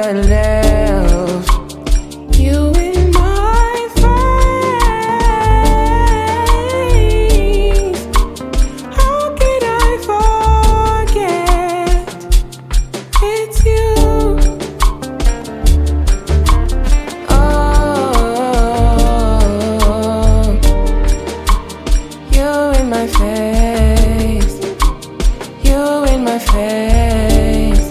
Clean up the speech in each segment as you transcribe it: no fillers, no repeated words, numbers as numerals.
my nails. You in my face. How could I forget? It's you. Oh, you in my face. You in my face.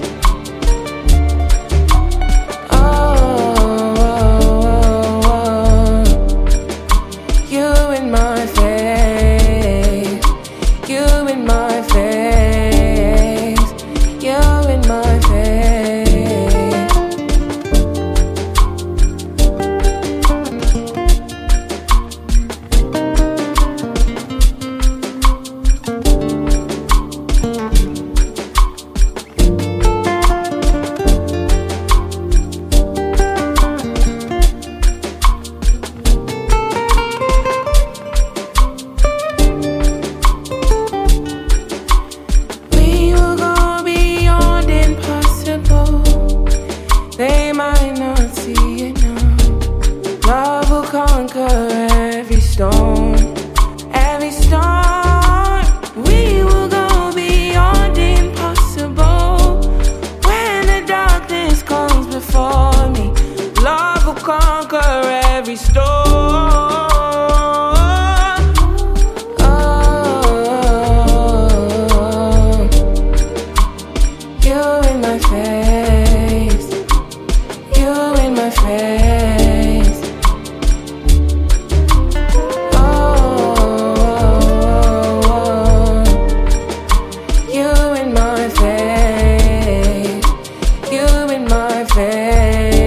You in my face, you in my face, you in my face. They might not see it now. Love will conquer every storm, every storm. We will go beyond impossible. When the darkness comes before me, love will conquer every storm. Oh, you in my face. You in my face. Oh, you in my face. You in my face.